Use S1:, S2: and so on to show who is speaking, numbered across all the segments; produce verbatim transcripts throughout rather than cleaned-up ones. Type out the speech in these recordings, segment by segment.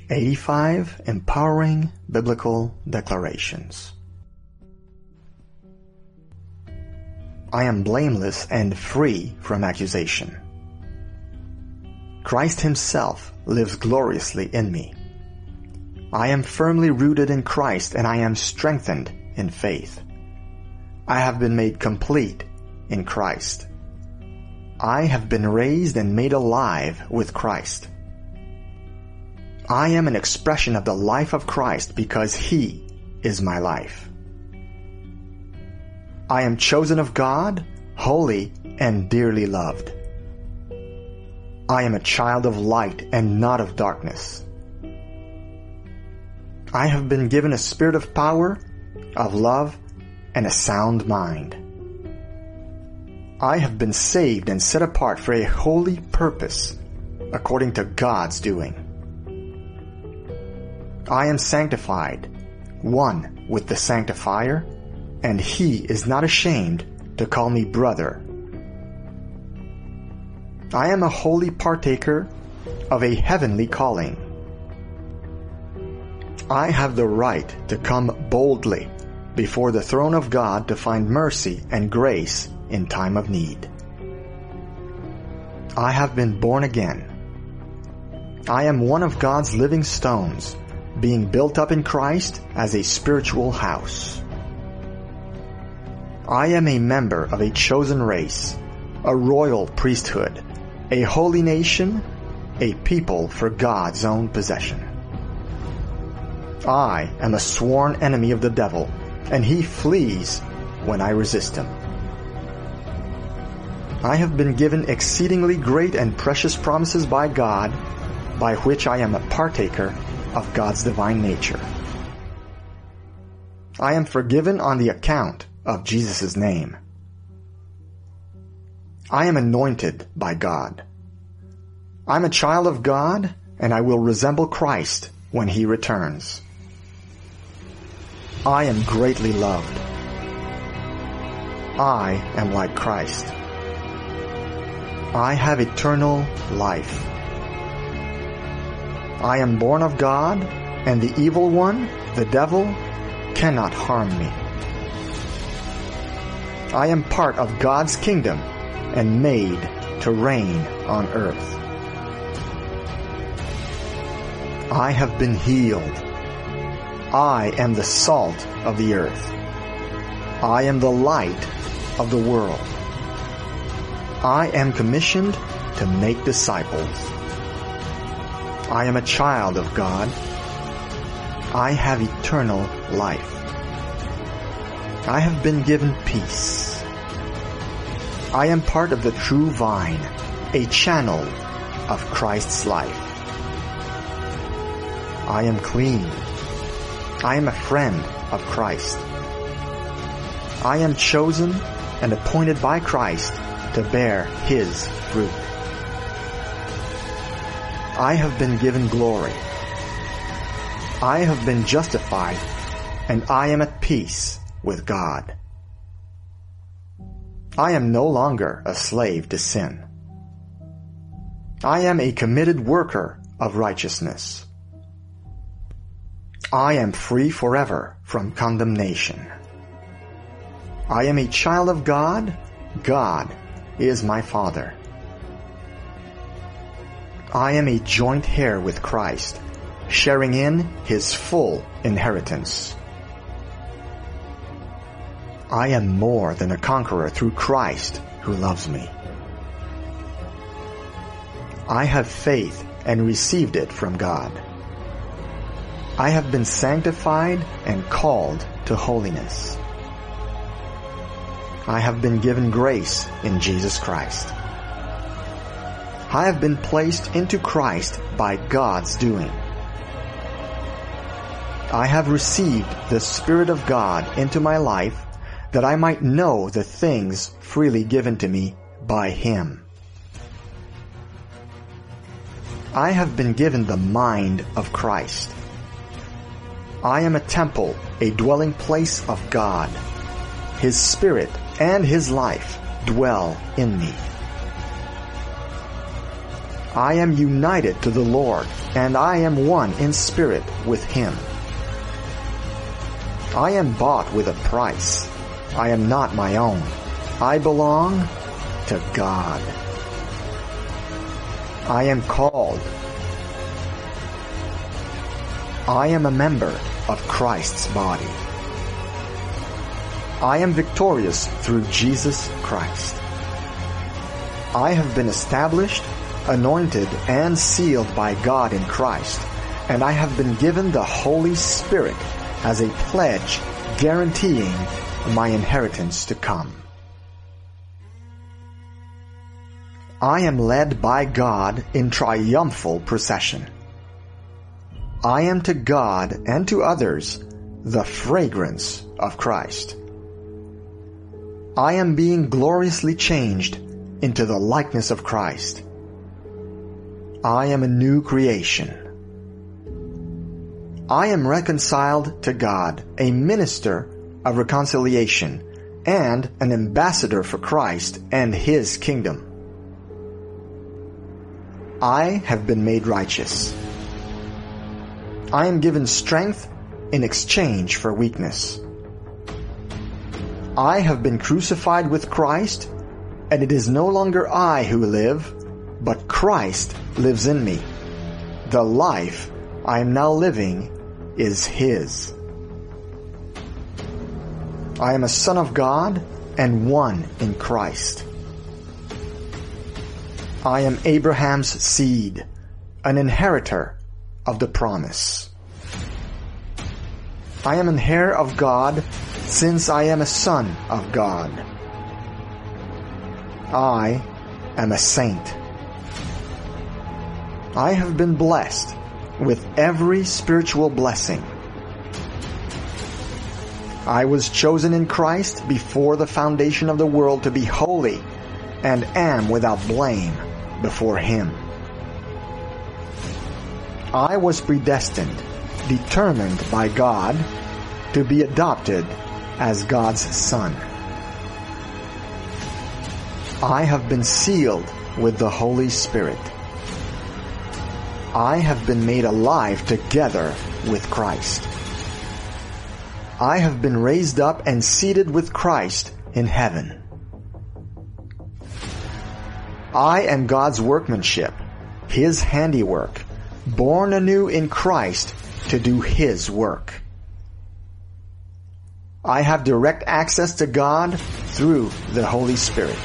S1: eighty-five Empowering Biblical Declarations. I am blameless and free from accusation. Christ Himself lives gloriously in me. I am firmly rooted in Christ and I am strengthened in faith. I have been made complete in Christ. I have been raised and made alive with Christ. I am an expression of the life of Christ because He is my life. I am chosen of God, holy, and dearly loved. I am a child of light and not of darkness. I have been given a spirit of power, of love, and a sound mind. I have been saved and set apart for a holy purpose, according to God's doing. I am sanctified, one with the Sanctifier, and He is not ashamed to call me brother. I am a holy partaker of a heavenly calling. I have the right to come boldly before the throne of God to find mercy and grace in time of need. I have been born again. I am one of God's living stones, being built up in Christ as a spiritual house. I am a member of a chosen race, a royal priesthood, a holy nation, a people for God's own possession. I am a sworn enemy of the devil, and he flees when I resist him. I have been given exceedingly great and precious promises by God, by which I am a partaker of God's divine nature. I am forgiven on the account of Jesus' name. I am anointed by God. I'm a child of God, and I will resemble Christ when He returns. I am greatly loved. I am like Christ. I have eternal life. I am born of God, and the evil one, the devil, cannot harm me. I am part of God's kingdom and made to reign on earth. I have been healed. I am the salt of the earth. I am the light of the world. I am commissioned to make disciples. I am a child of God. I have eternal life. I have been given peace. I am part of the true vine, a channel of Christ's life. I am clean. I am a friend of Christ. I am chosen and appointed by Christ to bear His fruit. I have been given glory. I have been justified, and I am at peace with God. I am no longer a slave to sin. I am a committed worker of righteousness. I am free forever from condemnation. I am a child of God. God is my Father. I am a joint heir with Christ, sharing in His full inheritance. I am more than a conqueror through Christ who loves me. I have faith and received it from God. I have been sanctified and called to holiness. I have been given grace in Jesus Christ. I have been placed into Christ by God's doing. I have received the Spirit of God into my life that I might know the things freely given to me by Him. I have been given the mind of Christ. I am a temple, a dwelling place of God. His Spirit and His life dwell in me. I am united to the Lord, and I am one in spirit with Him. I am bought with a price. I am not my own. I belong to God. I am called. I am a member of Christ's body. I am victorious through Jesus Christ. I have been established, anointed, and sealed by God in Christ, and I have been given the Holy Spirit as a pledge guaranteeing my inheritance to come. I am led by God in triumphal procession. I am to God and to others the fragrance of Christ. I am being gloriously changed into the likeness of Christ. I am a new creation. I am reconciled to God, a minister of reconciliation, and an ambassador for Christ and His kingdom. I have been made righteous. I am given strength in exchange for weakness. I have been crucified with Christ, and it is no longer I who live, but Christ lives in me. The life I am now living is His. I am a son of God and one in Christ. I am Abraham's seed, an inheritor of the promise. I am an heir of God since I am a son of God. I am a saint. I have been blessed with every spiritual blessing. I was chosen in Christ before the foundation of the world to be holy, and am without blame before Him. I was predestined, determined by God, to be adopted as God's son. I have been sealed with the Holy Spirit. I have been made alive together with Christ. I have been raised up and seated with Christ in heaven. I am God's workmanship, His handiwork, born anew in Christ to do His work. I have direct access to God through the Holy Spirit.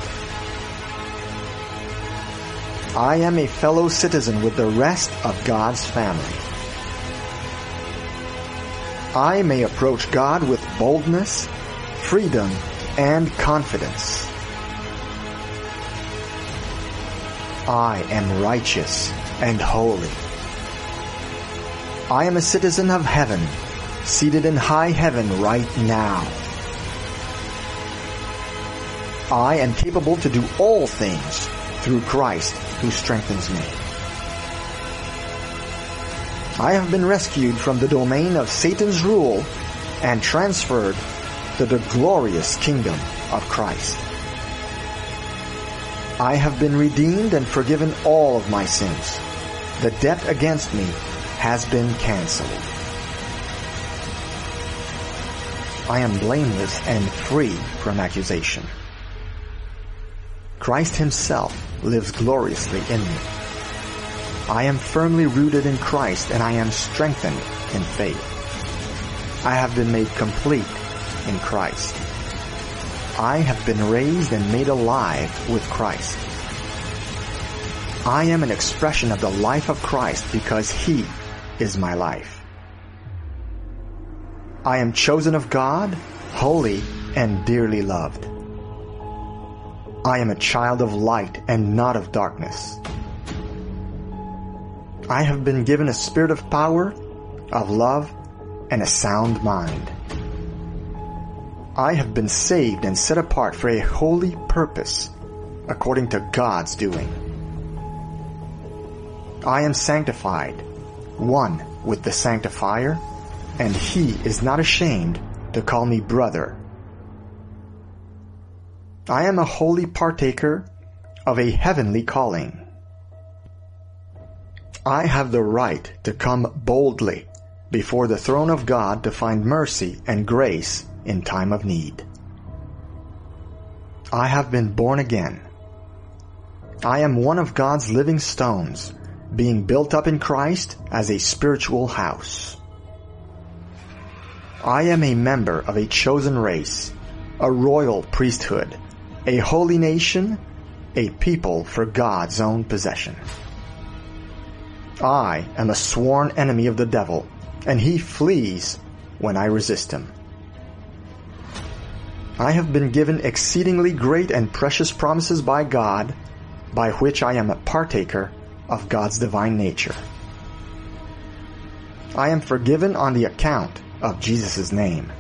S1: I am a fellow citizen with the rest of God's family. I may approach God with boldness, freedom, and confidence. I am righteous and holy. I am a citizen of heaven, seated in high heaven right now. I am capable to do all things through Christ who strengthens me. I have been rescued from the domain of Satan's rule and transferred to the glorious kingdom of Christ. I have been redeemed and forgiven all of my sins. The debt against me has been canceled. I am blameless and free from accusation. Christ Himself lives gloriously in me. I am firmly rooted in Christ, and I am strengthened in faith. I have been made complete in Christ. I have been raised and made alive with Christ. I am an expression of the life of Christ because He is my life. I am chosen of God, holy, and dearly loved. I am a child of light and not of darkness. I have been given a spirit of power, of love, and a sound mind. I have been saved and set apart for a holy purpose, according to God's doing. I am sanctified, one with the Sanctifier, and He is not ashamed to call me brother. I am a holy partaker of a heavenly calling. I have the right to come boldly before the throne of God to find mercy and grace in time of need. I have been born again. I am one of God's living stones, being built up in Christ as a spiritual house. I am a member of a chosen race, a royal priesthood, a holy nation, a people for God's own possession. I am a sworn enemy of the devil, and he flees when I resist him. I have been given exceedingly great and precious promises by God, by which I am a partaker of God's divine nature. I am forgiven on the account of Jesus' name.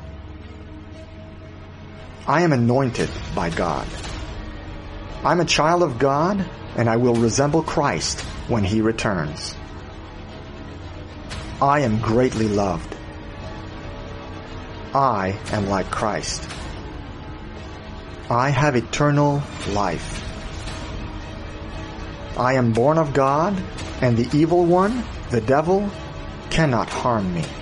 S1: I am anointed by God. I'm a child of God, and I will resemble Christ when he returns. I am greatly loved. I am like Christ. I have eternal life. I am born of God, and the evil one, the devil, cannot harm me.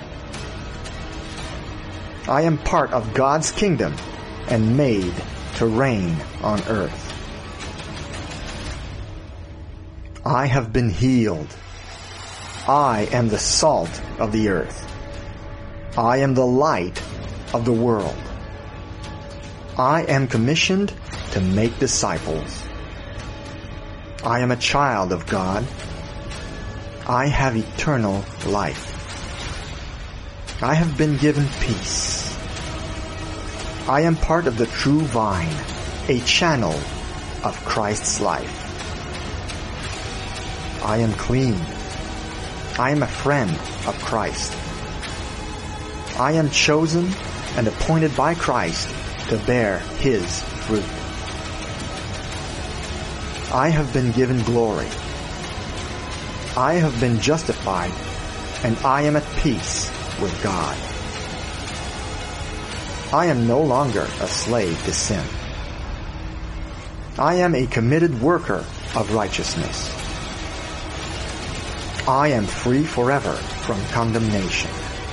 S1: I am part of God's kingdom and made to reign on earth. I have been healed. I am the salt of the earth. I am the light of the world. I am commissioned to make disciples. I am a child of God. I have eternal life. I have been given peace. I am part of the true vine, a channel of Christ's life. I am clean. I am a friend of Christ. I am chosen and appointed by Christ to bear his fruit. I have been given glory. I have been justified, and I am at peace with God. I am no longer a slave to sin. I am a committed worker of righteousness. I am free forever from condemnation.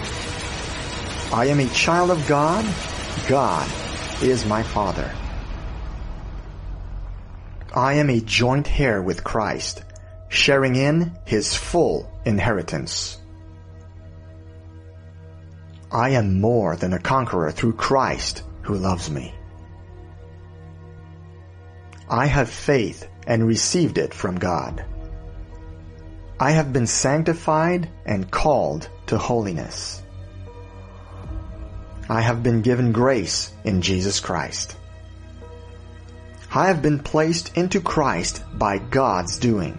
S1: I am a child of God. God is my Father. I am a joint heir with Christ, sharing in his full inheritance. I am more than a conqueror through Christ who loves me. I have faith and received it from God. I have been sanctified and called to holiness. I have been given grace in Jesus Christ. I have been placed into Christ by God's doing.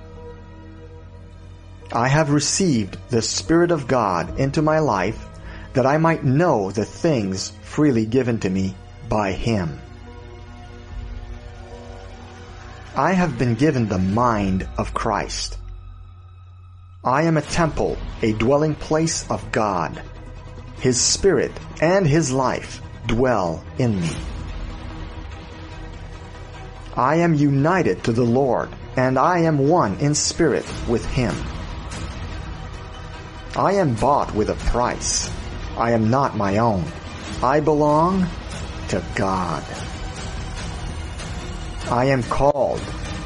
S1: I have received the Spirit of God into my life that I might know the things freely given to me by Him. I have been given the mind of Christ. I am a temple, a dwelling place of God. His Spirit and His life dwell in me. I am united to the Lord, and I am one in spirit with Him. I am bought with a price. I am not my own. I belong to God. I am called.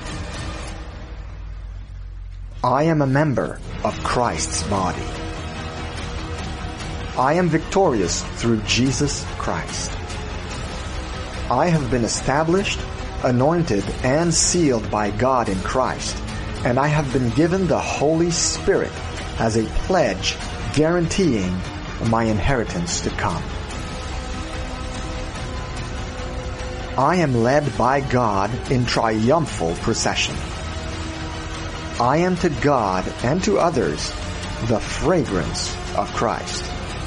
S1: I am a member of Christ's body. I am victorious through Jesus Christ. I have been established, anointed, and sealed by God in Christ, and I have been given the Holy Spirit as a pledge guaranteeing my inheritance to come. I am led by God in triumphal procession. I am to God and to others the fragrance of Christ.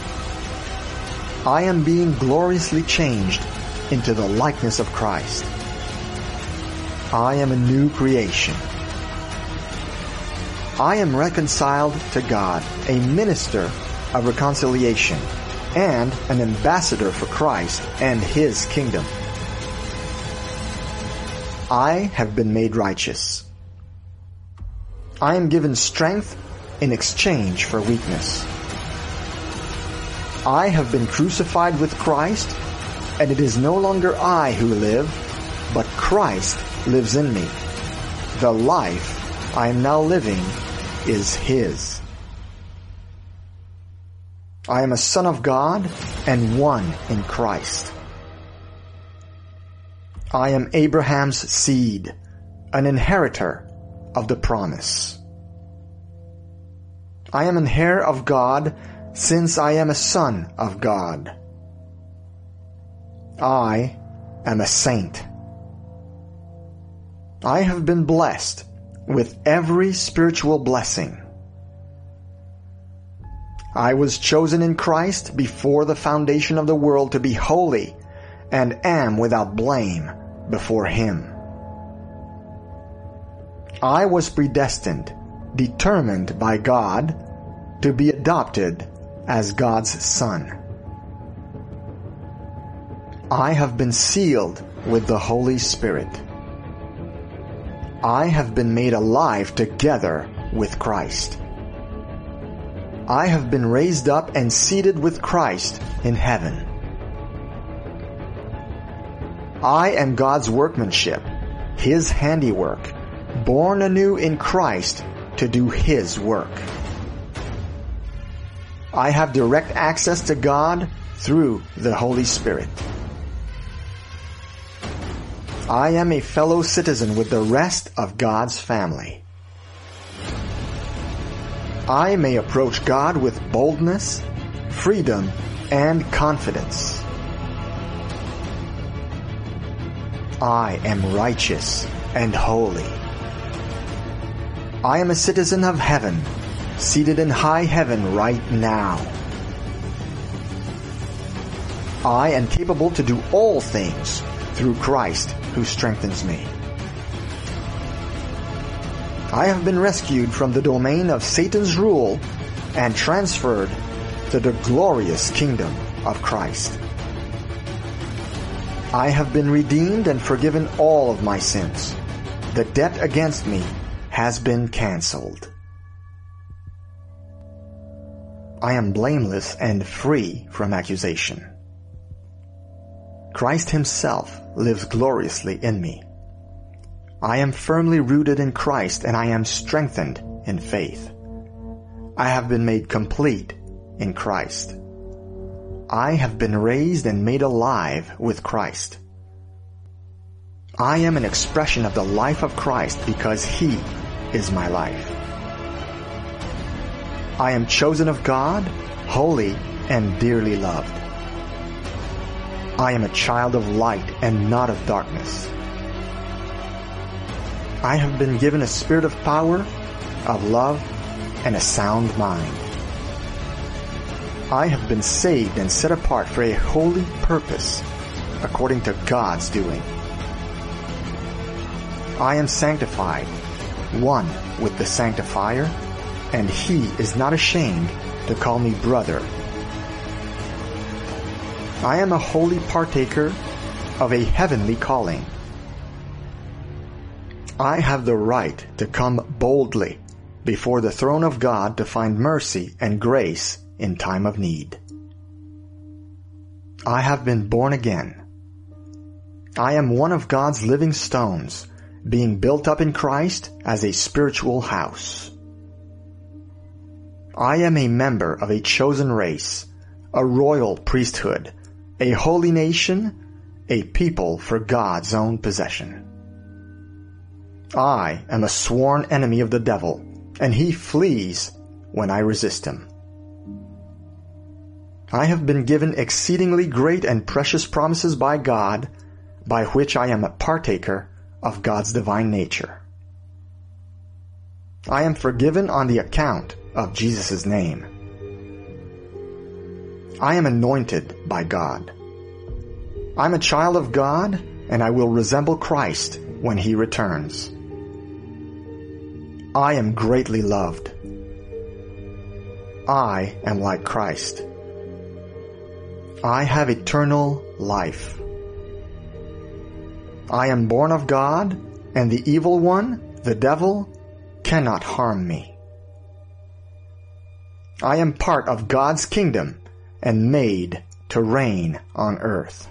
S1: I am being gloriously changed into the likeness of Christ. I am a new creation. I am reconciled to God, a minister of reconciliation, and an ambassador for Christ and His kingdom. I have been made righteous. I am given strength in exchange for weakness. I have been crucified with Christ, and it is no longer I who live, but Christ lives in me. The life I am now living is His. I am a son of God and one in Christ. I am Abraham's seed, an inheritor of the promise. I am an heir of God, since I am a son of God. I am a saint. I have been blessed with every spiritual blessing. I was chosen in Christ before the foundation of the world to be holy, and am without blame before Him. I was predestined, determined by God, to be adopted as God's son. I have been sealed with the Holy Spirit. I have been made alive together with Christ. I have been raised up and seated with Christ in heaven. I am God's workmanship, His handiwork, born anew in Christ to do His work. I have direct access to God through the Holy Spirit. I am a fellow citizen with the rest of God's family. I may approach God with boldness, freedom, and confidence. I am righteous and holy. I am a citizen of heaven, seated in high heaven right now. I am capable to do all things through Christ who strengthens me. I have been rescued from the domain of Satan's rule and transferred to the glorious kingdom of Christ. I have been redeemed and forgiven all of my sins. The debt against me has been canceled. I am blameless and free from accusation. Christ Himself lives gloriously in me. I am firmly rooted in Christ, and I am strengthened in faith. I have been made complete in Christ. I have been raised and made alive with Christ. I am an expression of the life of Christ because He is my life. I am chosen of God, holy and dearly loved. I am a child of light and not of darkness. I have been given a spirit of power, of love, and a sound mind. I have been saved and set apart for a holy purpose, according to God's doing. I am sanctified, one with the Sanctifier, and He is not ashamed to call me brother. I am a holy partaker of a heavenly calling. I have the right to come boldly before the throne of God to find mercy and grace in time of need. I have been born again. I am one of God's living stones, being built up in Christ as a spiritual house. I am a member of a chosen race, a royal priesthood, a holy nation, a people for God's own possession. I am a sworn enemy of the devil, and he flees when I resist him. I have been given exceedingly great and precious promises by God, by which I am a partaker of God's divine nature. I am forgiven on the account of Jesus' name. I am anointed by God. I'm a child of God, and I will resemble Christ when He returns. I am greatly loved. I am like Christ. I have eternal life. I am born of God, and the evil one, the devil, cannot harm me. I am part of God's kingdom and made to reign on earth.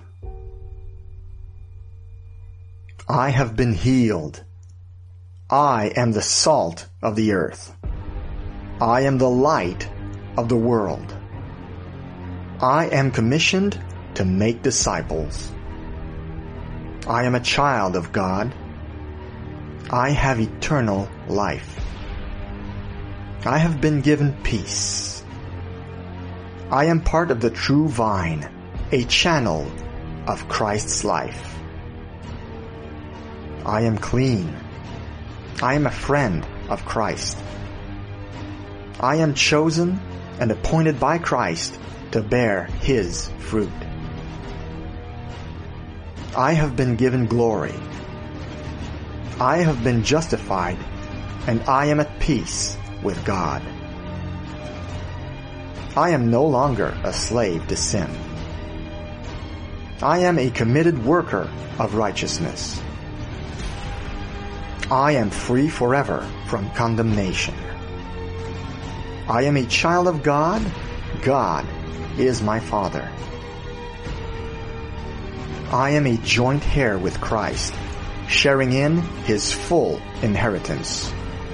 S1: I have been healed. I am the salt of the earth. I am the light of the world. I am commissioned to make disciples. I am a child of God. I have eternal life. I have been given peace. I am part of the true vine, a channel of Christ's life. I am clean. I am a friend of Christ. I am chosen and appointed by Christ to bear His fruit. I have been given glory. I have been justified, and I am at peace with God. I am no longer a slave to sin. I am a committed worker of righteousness. I am free forever from condemnation. I am a child of God. God is my Father. I am a joint heir with Christ, sharing in His full inheritance.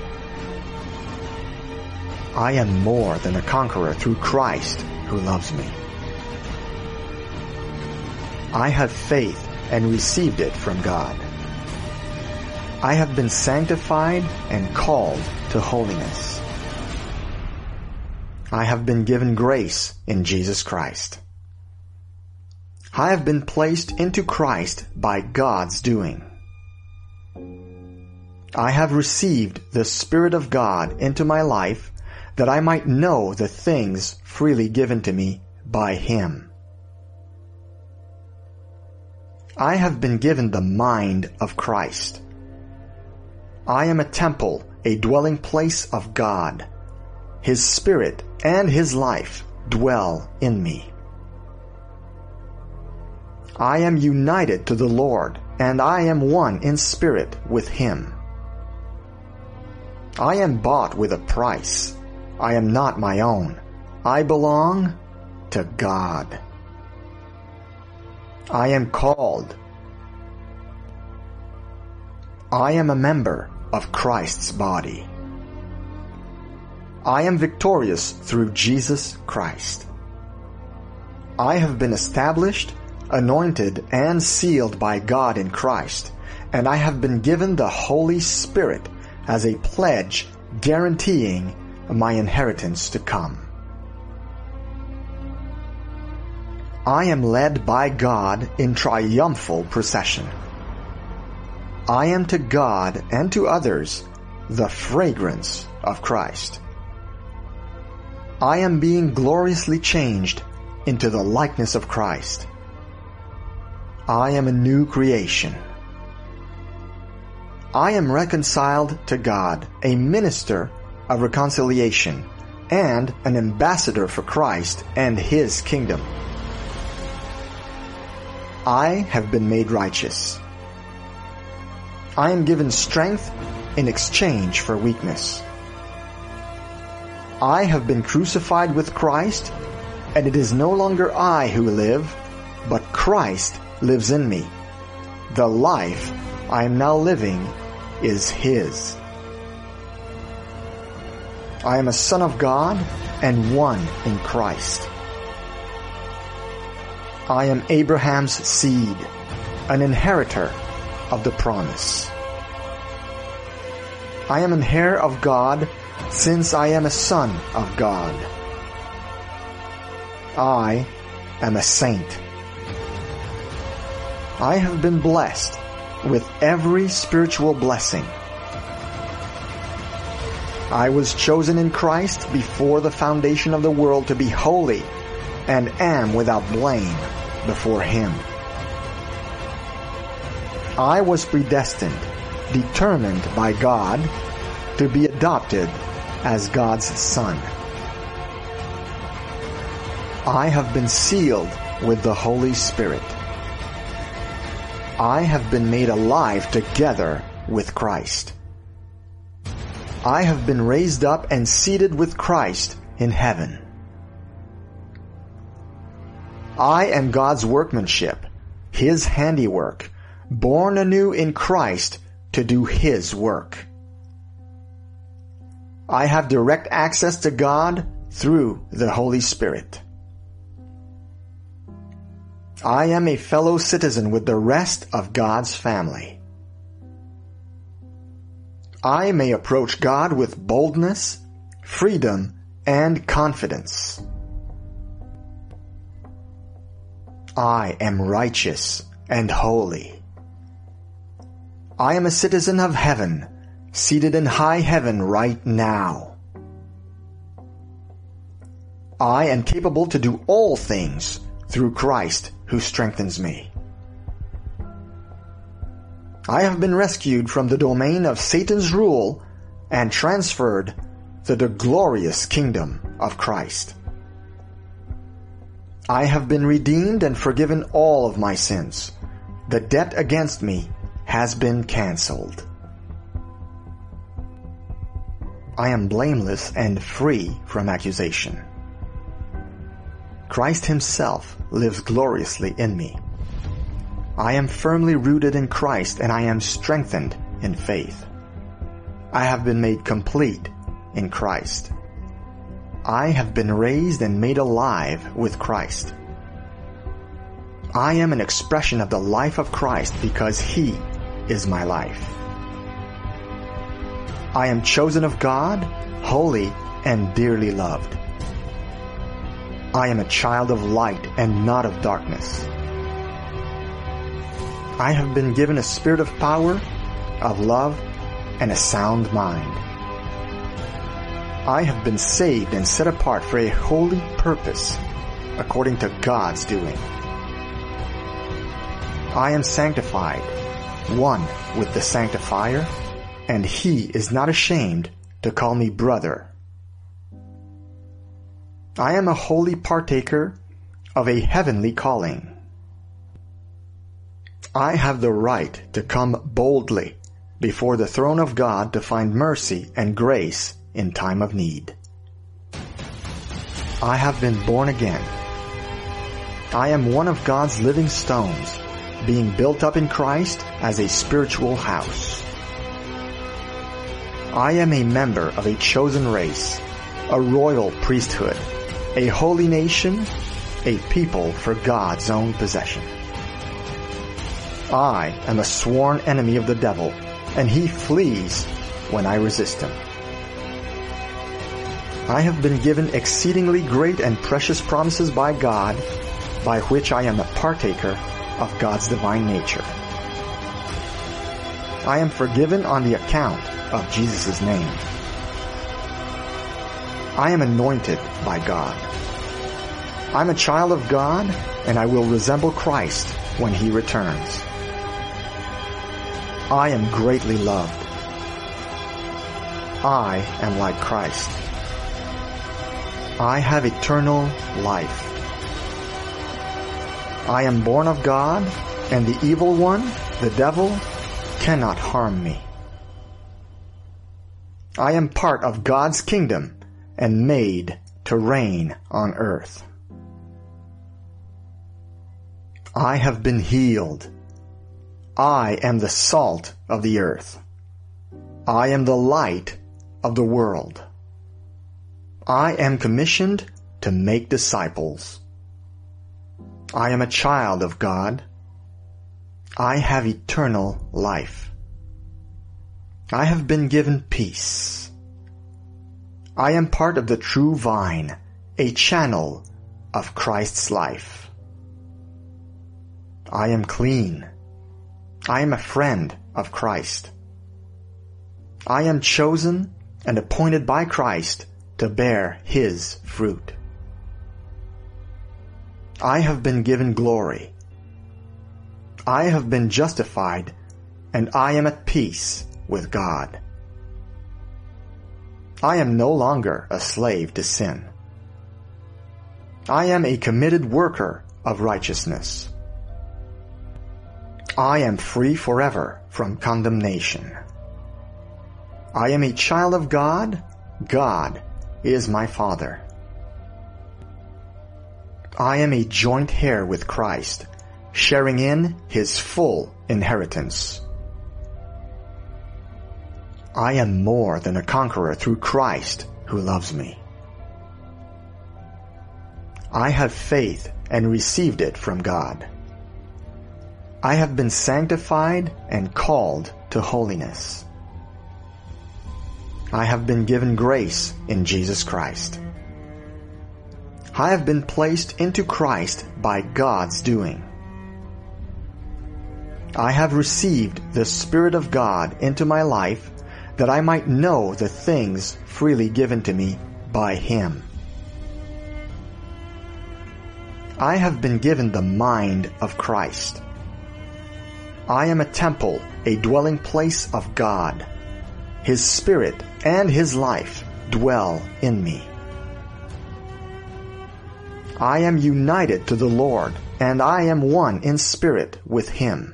S1: I am more than a conqueror through Christ who loves me. I have faith and received it from God. I have been sanctified and called to holiness. I have been given grace in Jesus Christ. I have been placed into Christ by God's doing. I have received the Spirit of God into my life that I might know the things freely given to me by Him. I have been given the mind of Christ. I am a temple, a dwelling place of God. His Spirit and His life dwell in me. I am united to the Lord, and I am one in spirit with Him. I am bought with a price. I am not my own. I belong to God. I am called. I am a member of Christ's body. I am victorious through Jesus Christ. I have been established, anointed, and sealed by God in Christ, and I have been given the Holy Spirit as a pledge guaranteeing my inheritance to come. I am led by God in triumphal procession. I am to God and to others the fragrance of Christ. I am being gloriously changed into the likeness of Christ. I am a new creation. I am reconciled to God, a minister of reconciliation, and an ambassador for Christ and His kingdom. I have been made righteous. I am given strength in exchange for weakness. I have been crucified with Christ, and it is no longer I who live, but Christ lives in me. The life I am now living is His. I am a son of God and one in Christ. I am Abraham's seed, an inheritor of the promise. I am an heir of God since I am a son of God. I am a saint. I have been blessed with every spiritual blessing. I was chosen in Christ before the foundation of the world to be holy, and am without blame before Him. I was predestined, determined by God, to be adopted as God's son. I have been sealed with the Holy Spirit. I have been made alive together with Christ. I have been raised up and seated with Christ in heaven. I am God's workmanship, His handiwork, born anew in Christ to do His work. I have direct access to God through the Holy Spirit. I am a fellow citizen with the rest of God's family. I may approach God with boldness, freedom, and confidence. I am righteous and holy. I am a citizen of heaven, seated in high heaven right now. I am capable to do all things through Christ who strengthens me. I have been rescued from the domain of Satan's rule and transferred to the glorious kingdom of Christ. I have been redeemed and forgiven all of my sins. The debt against me has been canceled. I am blameless and free from accusation. Christ Himself lives gloriously in me. I am firmly rooted in Christ and I am strengthened in faith. I have been made complete in Christ. I have been raised and made alive with Christ. I am an expression of the life of Christ because He is my life. I am chosen of God, holy and dearly loved. I am a child of light and not of darkness. I have been given a spirit of power, of love, and a sound mind. I have been saved and set apart for a holy purpose, according to God's doing. I am sanctified, one with the Sanctifier, and He is not ashamed to call me brother. I am a holy partaker of a heavenly calling. I have the right to come boldly before the throne of God to find mercy and grace in time of need. I have been born again. I am one of God's living stones, being built up in Christ as a spiritual house. I am a member of a chosen race, a royal priesthood, a holy nation, a people for God's own possession. I am a sworn enemy of the devil, and he flees when I resist him. I have been given exceedingly great and precious promises by God, by which I am a partaker of God's divine nature. I am forgiven on the account of Jesus' name. I am anointed by God. I'm a child of God, and I will resemble Christ when He returns. I am greatly loved. I am like Christ. I have eternal life. I am born of God, and the evil one, the devil, cannot harm me. I am part of God's kingdom and made to reign on earth. I have been healed. I am the salt of the earth. I am the light of the world. I am commissioned to make disciples. I am a child of God. I have eternal life. I have been given peace. I am part of the true vine, a channel of Christ's life. I am clean. I am a friend of Christ. I am chosen and appointed by Christ to bear His fruit. I have been given glory. I have been justified, and I am at peace with God. I am no longer a slave to sin. I am a committed worker of righteousness. I am free forever from condemnation. I am a child of God. God is my Father. I am a joint heir with Christ, sharing in His full inheritance. I am more than a conqueror through Christ who loves me. I have faith and received it from God. I have been sanctified and called to holiness. I have been given grace in Jesus Christ. I have been placed into Christ by God's doing. I have received the Spirit of God into my life that I might know the things freely given to me by Him. I have been given the mind of Christ. I am a temple, a dwelling place of God. His Spirit and His life dwell in me. I am united to the Lord, and I am one in spirit with Him.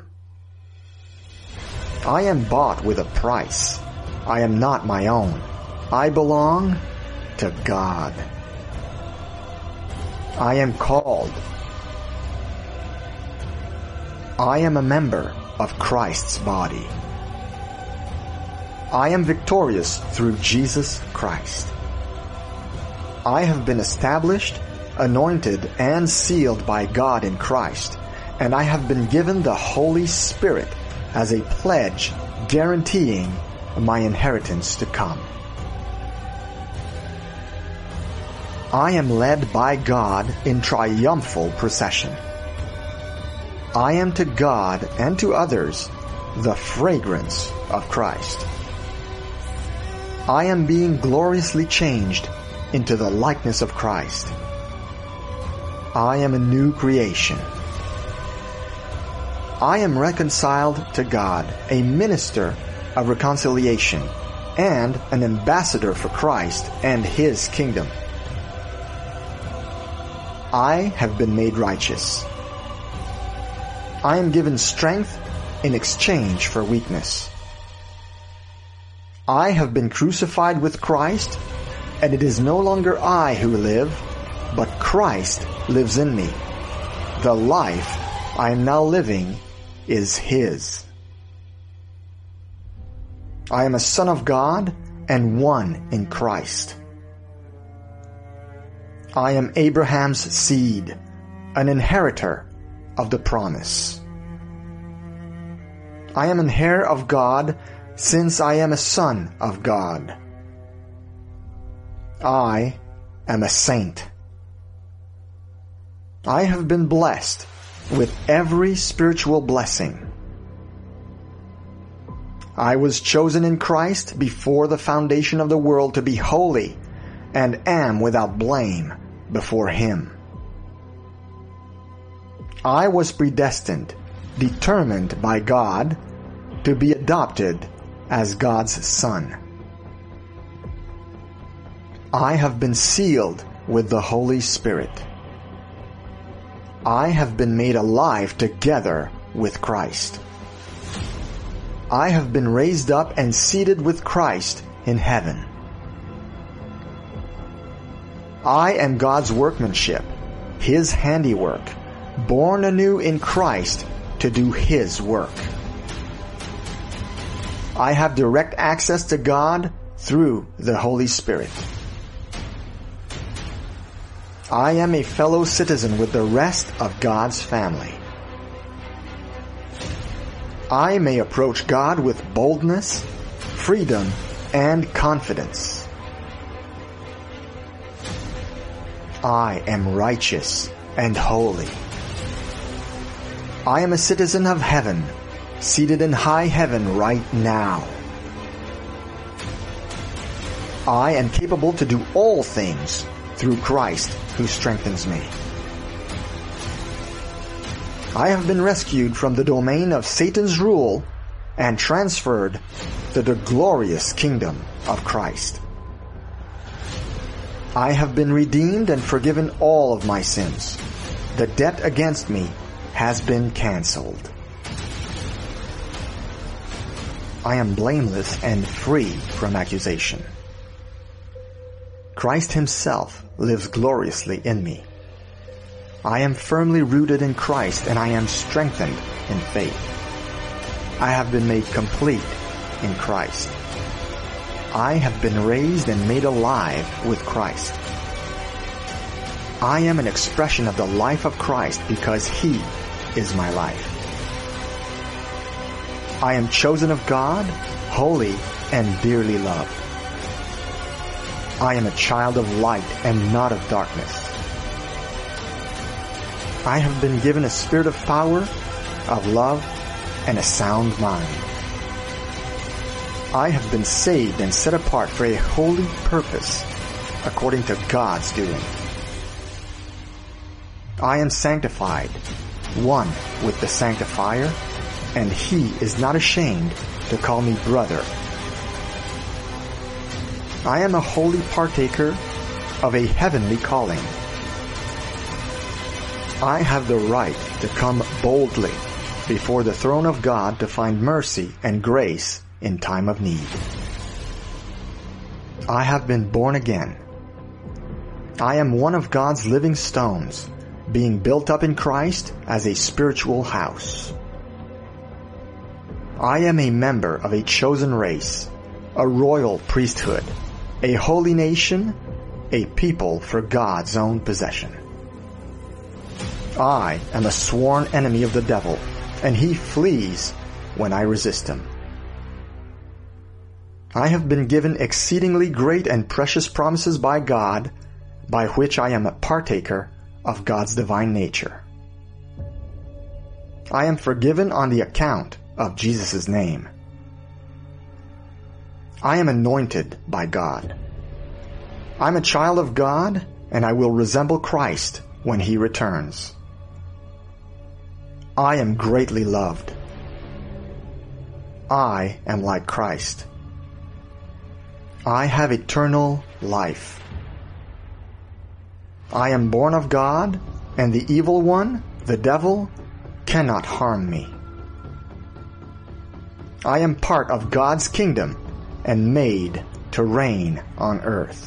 S1: I am bought with a price. I am not my own. I belong to God. I am called. I am a member of Christ's body. I am victorious through Jesus Christ. I have been established, anointed, and sealed by God in Christ, and I have been given the Holy Spirit as a pledge guaranteeing my inheritance to come. I am led by God in triumphal procession. I am to God and to others the fragrance of Christ. I am being gloriously changed into the likeness of Christ. I am a new creation. I am reconciled to God, a minister of reconciliation, and an ambassador for Christ and His kingdom. I have been made righteous. I am given strength in exchange for weakness. I have been crucified with Christ, and it is no longer I who live, but Christ lives in me. The life I am now living is His. I am a son of God and one in Christ. I am Abraham's seed, an inheritor of the promise. I am an heir of God since I am a son of God. I am a saint. I have been blessed with every spiritual blessing. I was chosen in Christ before the foundation of the world to be holy, and am without blame before Him. I was predestined, determined by God, to be adopted as God's son. I have been sealed with the Holy Spirit. I have been made alive together with Christ. I have been raised up and seated with Christ in heaven. I am God's workmanship, His handiwork, born anew in Christ to do His work. I have direct access to God through the Holy Spirit. I am a fellow citizen with the rest of God's family. I may approach God with boldness, freedom, and confidence. I am righteous and holy. I am a citizen of heaven, seated in high heaven right now. I am capable to do all things through Christ who strengthens me. I have been rescued from the domain of Satan's rule and transferred to the glorious kingdom of Christ. I have been redeemed and forgiven all of my sins. The debt against me has been canceled. I am blameless and free from accusation. Christ himself lives gloriously in me. I am firmly rooted in Christ, and I am strengthened in faith. I have been made complete in Christ. I have been raised and made alive with Christ. I am an expression of the life of Christ because he is my life. I am chosen of God, holy and dearly loved. I am a child of light and not of darkness. I have been given a spirit of power, of love, and a sound mind. I have been saved and set apart for a holy purpose, according to God's doing. I am sanctified, one with the Sanctifier, and he is not ashamed to call me brother. I am a holy partaker of a heavenly calling. I have the right to come boldly before the throne of God to find mercy and grace in time of need. I have been born again. I am one of God's living stones, being built up in Christ as a spiritual house. I am a member of a chosen race, a royal priesthood, a holy nation, a people for God's own possession. I am a sworn enemy of the devil, and he flees when I resist him. I have been given exceedingly great and precious promises by God, by which I am a partaker of God's divine nature. I am forgiven on the account of Jesus' name. I am anointed by God. I'm a child of God, and I will resemble Christ when he returns. I am greatly loved. I am like Christ. I have eternal life. I am born of God, and the evil one, the devil, cannot harm me. I am part of God's kingdom and made to reign on earth.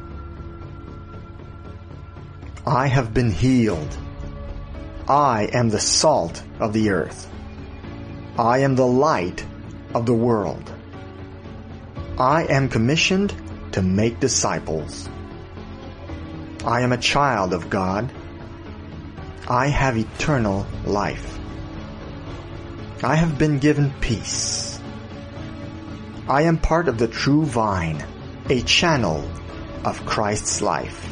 S1: I have been healed. I am the salt of the earth. I am the light of the world. I am commissioned to make disciples. I am a child of God. I have eternal life. I have been given peace. I am part of the true vine, a channel of Christ's life.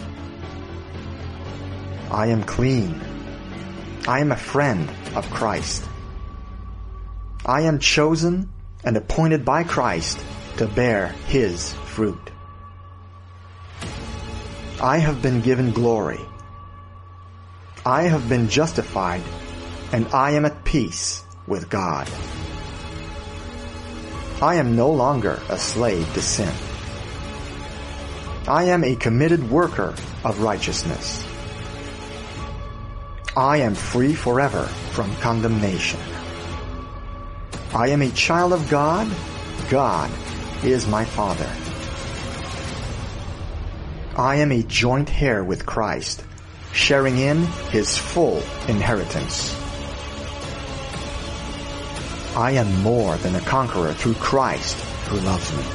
S1: I am clean. I am a friend of Christ. I am chosen and appointed by Christ to bear his fruit. I have been given glory. I have been justified, and I am at peace with God. I am no longer a slave to sin. I am a committed worker of righteousness. I am free forever from condemnation. I am a child of God. God is my Father. I am a joint heir with Christ, sharing in his full inheritance. I am more than a conqueror through Christ who loves me.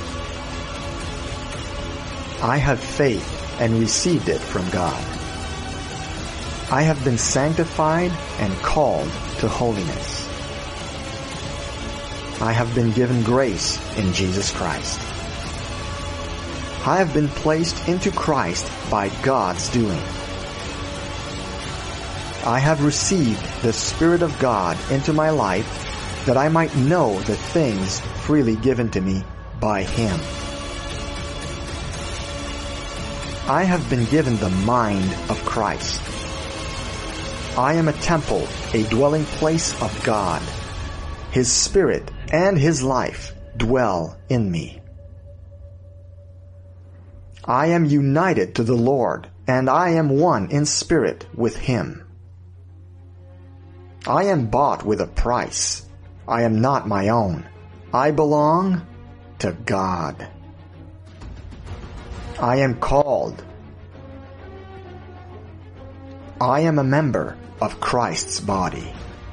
S1: I have faith and received it from God. I have been sanctified and called to holiness. I have been given grace in Jesus Christ. I have been placed into Christ by God's doing. I have received the Spirit of God into my life that I might know the things freely given to me by him. I have been given the mind of Christ. I am a temple, a dwelling place of God. His Spirit and his life dwell in me. I am united to the Lord, and I am one in spirit with him. I am bought with a price. I am not my own. I belong to God. I am called. I am a member of Christ's body.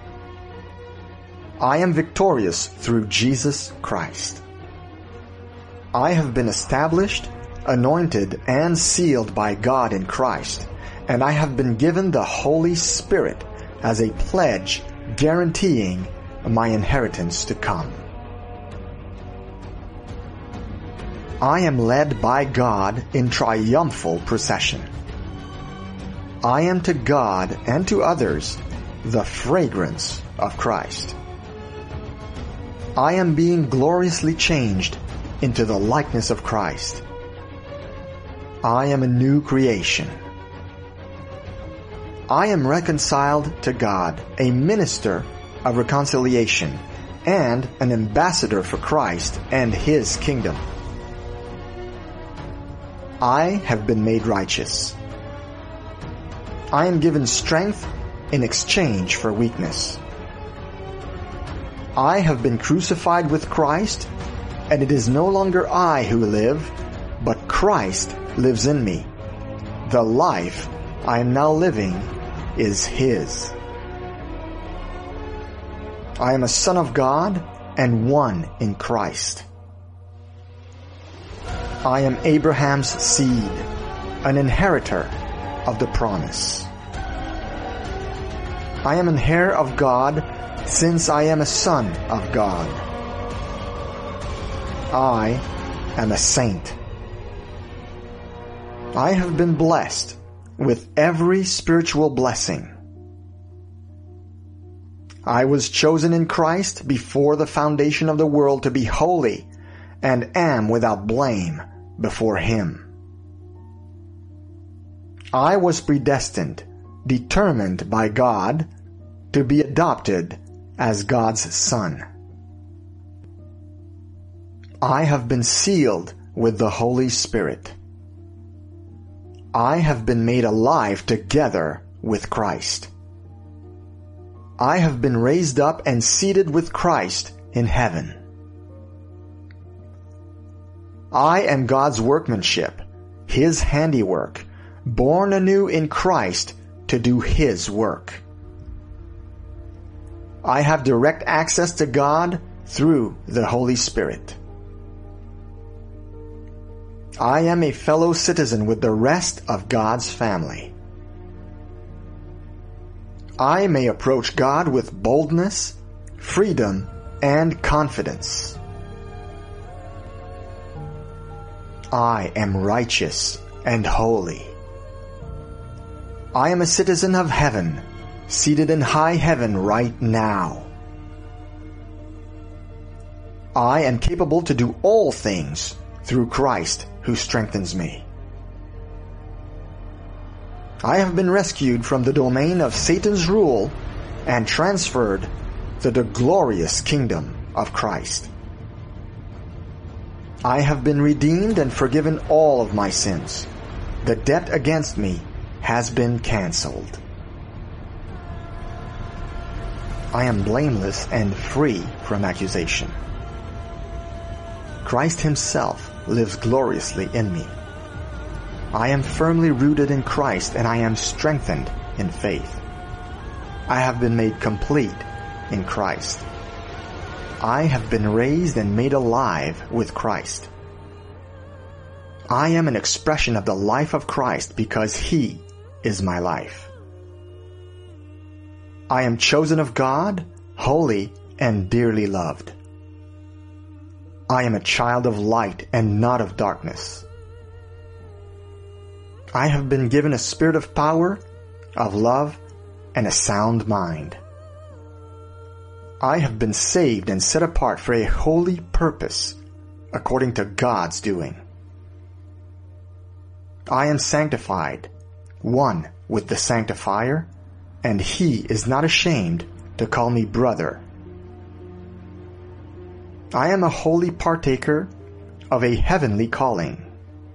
S1: I am victorious through Jesus Christ. I have been established, anointed, and sealed by God in Christ, and I have been given the Holy Spirit as a pledge guaranteeing my inheritance to come. I am led by God in triumphal procession. I am to God and to others the fragrance of Christ. I am being gloriously changed into the likeness of Christ. I am a new creation. I am reconciled to God, a minister of reconciliation, and an ambassador for Christ and His kingdom. I have been made righteous. I am given strength in exchange for weakness. I have been crucified with Christ, and it is no longer I who live, but Christ lives in me. The life I am now living is His. I am a son of God and one in Christ. I am Abraham's seed, an inheritor of the promise. I am an heir of God since I am a son of God. I am a saint. I have been blessed with every spiritual blessing. I was chosen in Christ before the foundation of the world to be holy, and am without blame before Him. I was predestined, determined by God, to be adopted as God's son. I have been sealed with the Holy Spirit. I have been made alive together with Christ. I have been raised up and seated with Christ in heaven. I am God's workmanship, His handiwork, born anew in Christ to do His work. I have direct access to God through the Holy Spirit. I am a fellow citizen with the rest of God's family. I may approach God with boldness, freedom, and confidence. I am righteous and holy. I am a citizen of heaven, seated in high heaven right now. I am capable to do all things through Christ who strengthens me. I have been rescued from the domain of Satan's rule and transferred to the glorious kingdom of Christ. I have been redeemed and forgiven all of my sins. The debt against me has been canceled. I am blameless and free from accusation. Christ Himself lives gloriously in me. I am firmly rooted in Christ, and I am strengthened in faith. I have been made complete in Christ. I have been raised and made alive with Christ. I am an expression of the life of Christ because He is my life. I am chosen of God, holy, and dearly loved. I am a child of light and not of darkness. I have been given a spirit of power, of love, and a sound mind. I have been saved and set apart for a holy purpose, according to God's doing. I am sanctified, one with the Sanctifier, and He is not ashamed to call me brother. I am a holy partaker of a heavenly calling.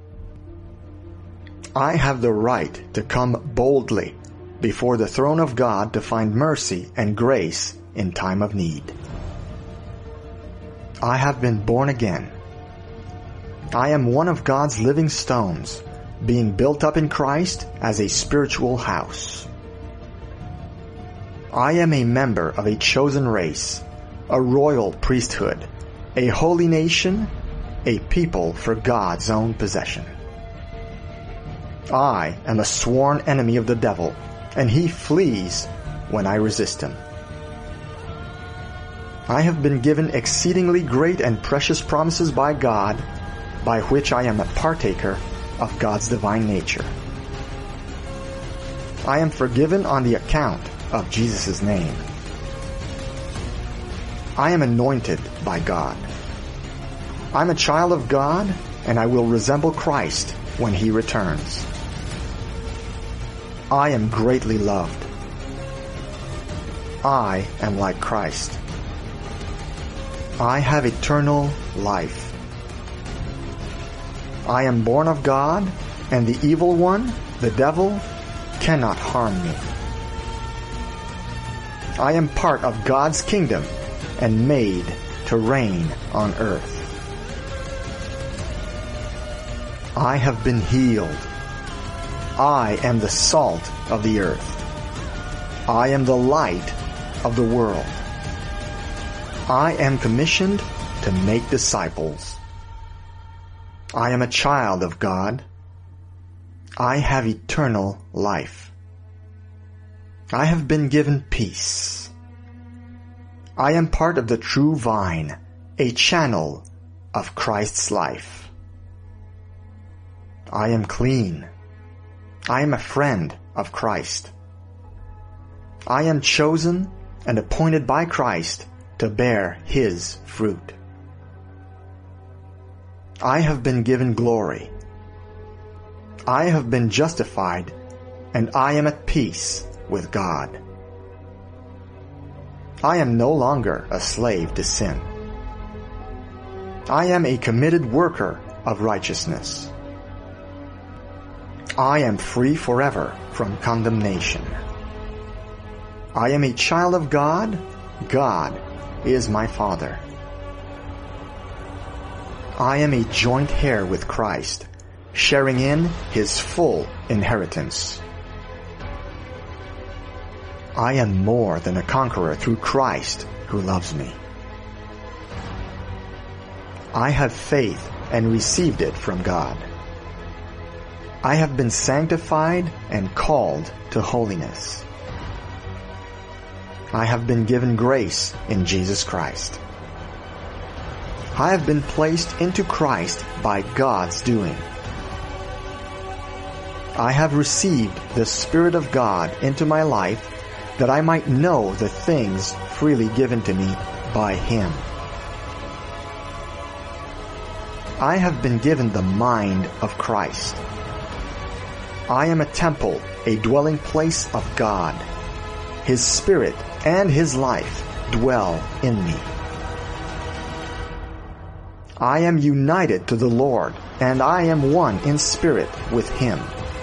S1: I have the right to come boldly before the throne of God to find mercy and grace in time of need. I have been born again. I am one of God's living stones, being built up in Christ as a spiritual house. I am a member of a chosen race, a royal priesthood, a holy nation, a people for God's own possession. I am a sworn enemy of the devil, and he flees when I resist him. I have been given exceedingly great and precious promises by God, by which I am a partaker of God's divine nature. I am forgiven on the account of Jesus' name. I am anointed by God. I'm a child of God, and I will resemble Christ when he returns. I am greatly loved. I am like Christ. I have eternal life. I am born of God, and the evil one, the devil, cannot harm me. I am part of God's kingdom and made to reign on earth. I have been healed. I am the salt of the earth. I am the light of the world. I am commissioned to make disciples. I am a child of God. I have eternal life. I have been given peace. I am part of the true vine, a channel of Christ's life. I am clean. I am a friend of Christ. I am chosen and appointed by Christ to bear his fruit. I have been given glory. I have been justified, and I am at peace with God. I am no longer a slave to sin. I am a committed worker of righteousness. I am free forever from condemnation. I am a child of God. God is my Father. I am a joint heir with Christ, sharing in his full inheritance. I am more than a conqueror through Christ who loves me. I have faith and received it from God. I have been sanctified and called to holiness. I have been given grace in Jesus Christ. I have been placed into Christ by God's doing. I have received the Spirit of God into my life that I might know the things freely given to me by Him. I have been given the mind of Christ. I am a temple, a dwelling place of God. His Spirit and His life dwell in me. I am united to the Lord, and I am one in spirit with Him.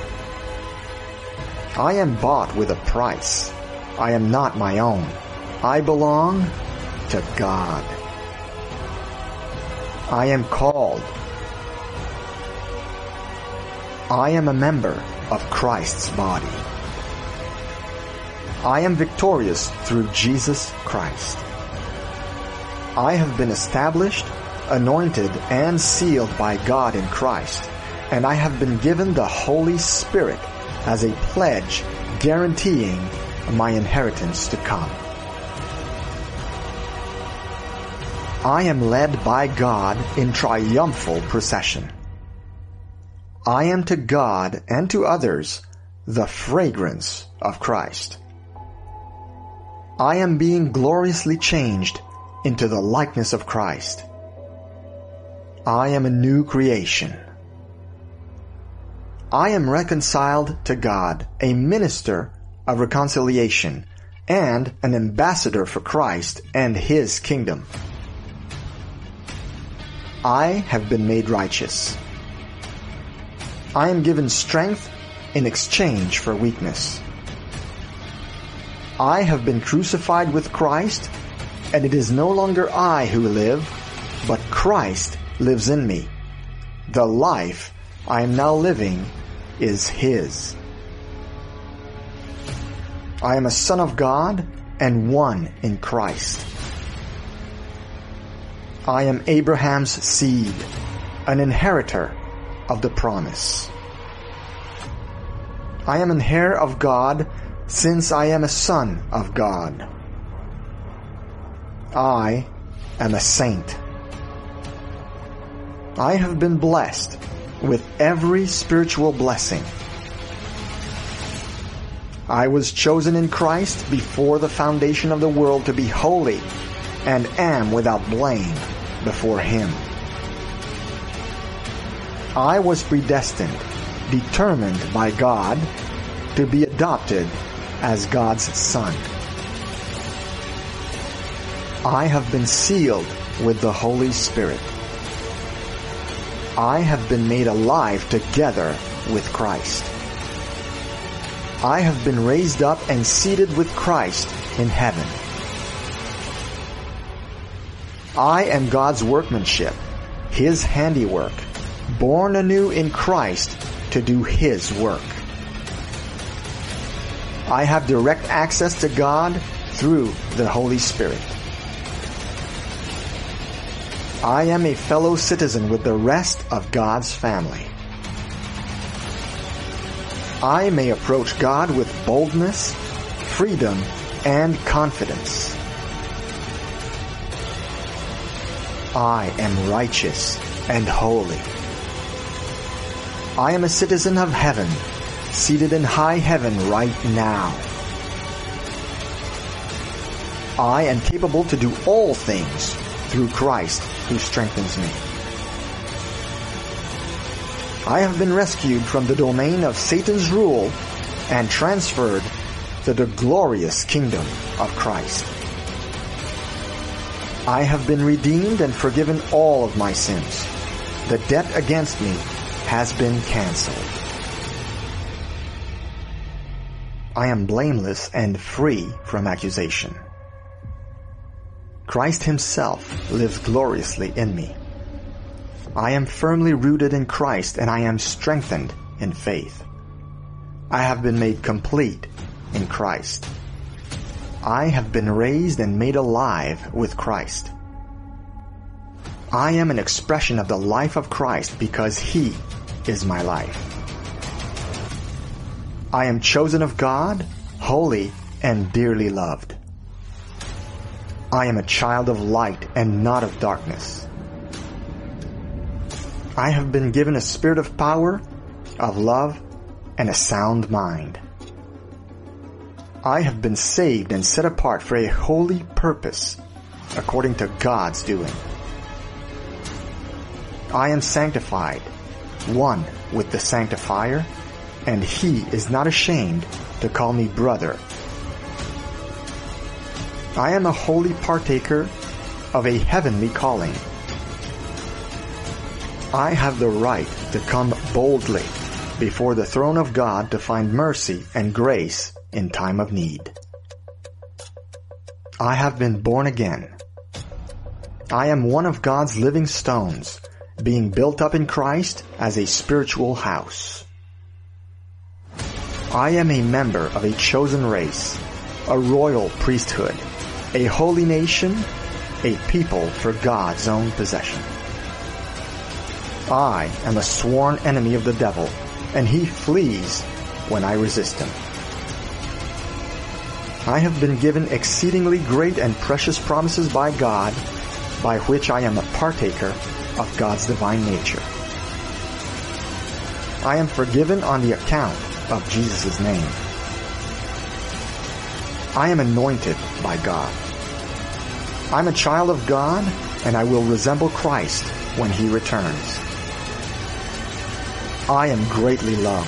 S1: I am bought with a price. I am not my own. I belong to God. I am called. I am a member of Christ's body. I am victorious through Jesus Christ. I have been established, anointed, and sealed by God in Christ, and I have been given the Holy Spirit as a pledge guaranteeing my inheritance to come. I am led by God in triumphal procession. I am to God and to others the fragrance of Christ. I am being gloriously changed into the likeness of Christ. I am a new creation. I am reconciled to God, a minister of reconciliation, and an ambassador for Christ and His kingdom. I have been made righteous. I am given strength in exchange for weakness. I have been crucified with Christ, and it is no longer I who live, but Christ lives in me. The life I am now living is His. I am a son of God and one in Christ. I am Abraham's seed, an inheritor of the promise. I am an heir of God since I am a son of God. I am a saint. I have been blessed with every spiritual blessing. I was chosen in Christ before the foundation of the world to be holy and am without blame before Him. I was predestined, determined by God to be adopted as God's son. I have been sealed with the Holy Spirit. I have been made alive together with Christ. I have been raised up and seated with Christ in heaven. I am God's workmanship, His handiwork, born anew in Christ to do His work. I have direct access to God through the Holy Spirit. I am a fellow citizen with the rest of God's family. I may approach God with boldness, freedom, and confidence. I am righteous and holy. I am a citizen of heaven, seated in high heaven right now. I am capable to do all things through Christ who strengthens me. I have been rescued from the domain of Satan's rule and transferred to the glorious kingdom of Christ. I have been redeemed and forgiven all of my sins. The debt against me has been canceled. I am blameless and free from accusation. Christ Himself lives gloriously in me. I am firmly rooted in Christ and I am strengthened in faith. I have been made complete in Christ. I have been raised and made alive with Christ. I am an expression of the life of Christ because He is my life. I am chosen of God, holy, and dearly loved. I am a child of light and not of darkness. I have been given a spirit of power, of love, and a sound mind. I have been saved and set apart for a holy purpose, according to God's doing. I am sanctified, one with the Sanctifier, and He is not ashamed to call me brother. I am a holy partaker of a heavenly calling. I have the right to come boldly before the throne of God to find mercy and grace in time of need. I have been born again. I am one of God's living stones, being built up in Christ as a spiritual house. I am a member of a chosen race, a royal priesthood, a holy nation, a people for God's own possession. I am a sworn enemy of the devil, and he flees when I resist him. I have been given exceedingly great and precious promises by God, by which I am a partaker of God's divine nature. I am forgiven on the account of Jesus' name. I am anointed by God. I'm a child of God, and I will resemble Christ when He returns. I am greatly loved.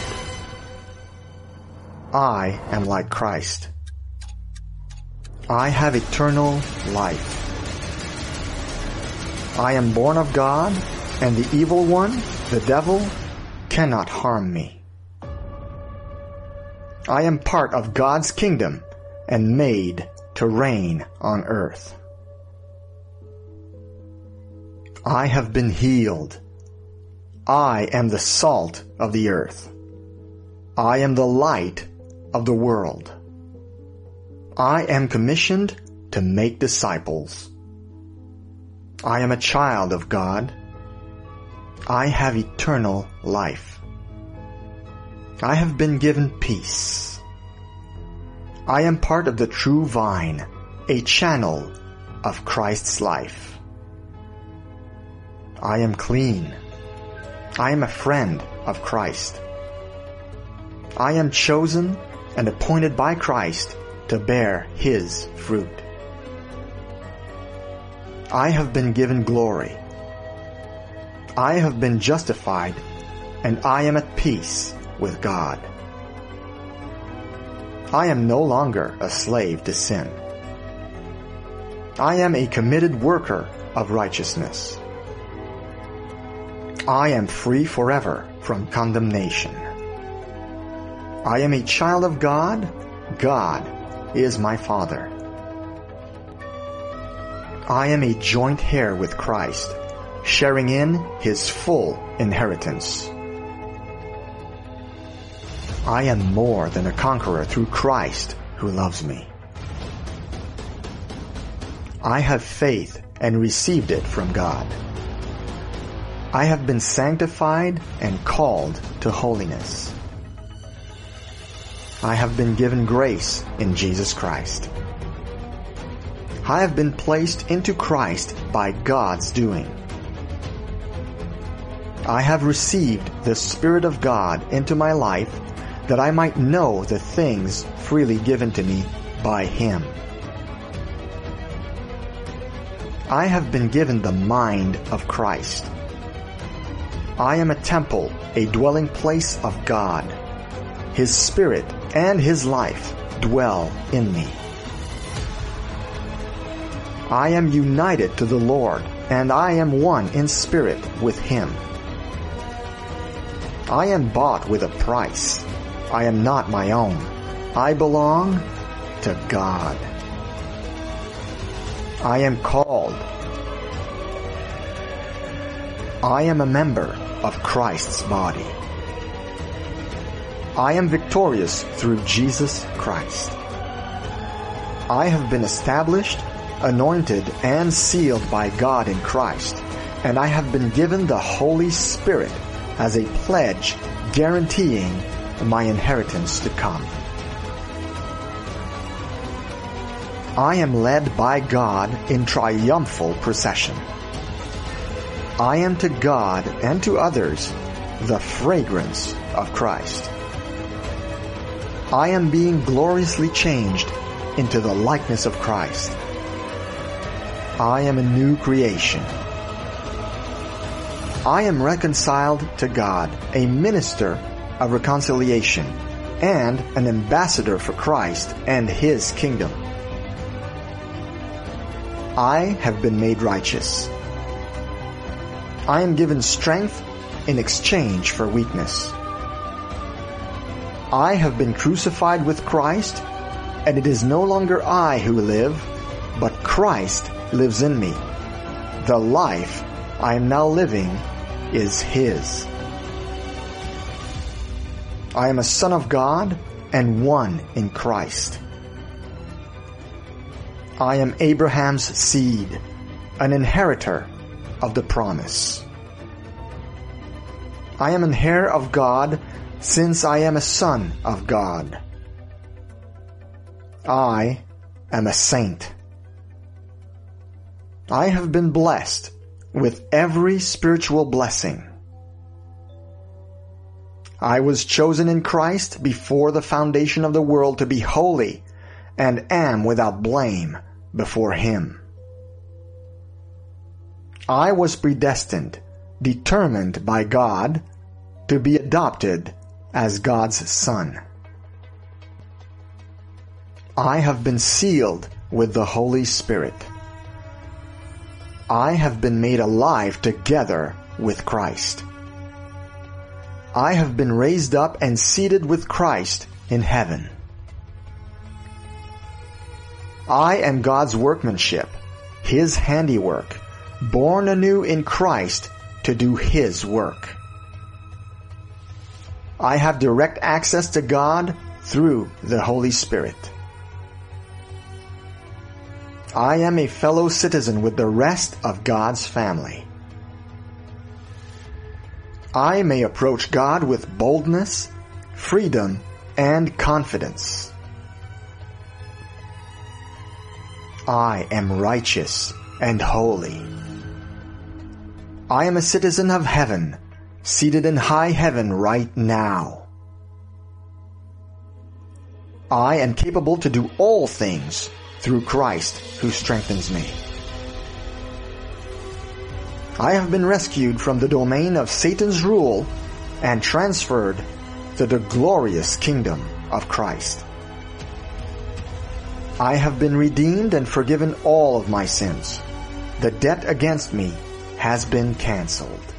S1: I am like Christ. I have eternal life. I am born of God, and the evil one, the devil, cannot harm me. I am part of God's kingdom and made to reign on earth. I have been healed. I am the salt of the earth. I am the light of the world. I am commissioned to make disciples. I am a child of God. I have eternal life. I have been given peace. I am part of the true vine, a channel of Christ's life. I am clean. I am a friend of Christ. I am chosen and appointed by Christ to bear His fruit. I have been given glory. I have been justified, and I am at peace with God. I am no longer a slave to sin. I am a committed worker of righteousness. I am free forever from condemnation. I am a child of God. God is my Father. I am a joint heir with Christ, sharing in His full inheritance. I am more than a conqueror through Christ who loves me. I have faith and received it from God. I have been sanctified and called to holiness. I have been given grace in Jesus Christ. I have been placed into Christ by God's doing. I have received the Spirit of God into my life that I might know the things freely given to me by Him. I have been given the mind of Christ. I am a temple, a dwelling place of God. His Spirit and His life dwell in me. I am united to the Lord, and I am one in spirit with Him. I am bought with a price. I am not my own. I belong to God. I am called. I am a member of Christ's body. I am victorious through Jesus Christ. I have been established, anointed, and sealed by God in Christ, and I have been given the Holy Spirit as a pledge guaranteeing my inheritance to come. I am led by God in triumphal procession. I am to God and to others the fragrance of Christ. I am being gloriously changed into the likeness of Christ. I am a new creation. I am reconciled to God, a minister of reconciliation, and an ambassador for Christ and His kingdom. I have been made righteous. I am given strength in exchange for weakness. I have been crucified with Christ, and it is no longer I who live, but Christ lives in me. The life I am now living is His. I am a son of God and one in Christ. I am Abraham's seed, an inheritor of the promise. I am an heir of God since I am a son of God. I am a saint. I have been blessed with every spiritual blessing. I was chosen in Christ before the foundation of the world to be holy, and am without blame before Him. I was predestined, determined by God, to be adopted as God's son. I have been sealed with the Holy Spirit. I have been made alive together with Christ. I have been raised up and seated with Christ in heaven. I am God's workmanship, His handiwork, born anew in Christ to do His work. I have direct access to God through the Holy Spirit. I am a fellow citizen with the rest of God's family. I may approach God with boldness, freedom, and confidence. I am righteous and holy. I am a citizen of heaven, seated in high heaven right now. I am capable to do all things through Christ who strengthens me. I have been rescued from the domain of Satan's rule and transferred to the glorious kingdom of Christ. I have been redeemed and forgiven all of my sins. The debt against me has been canceled.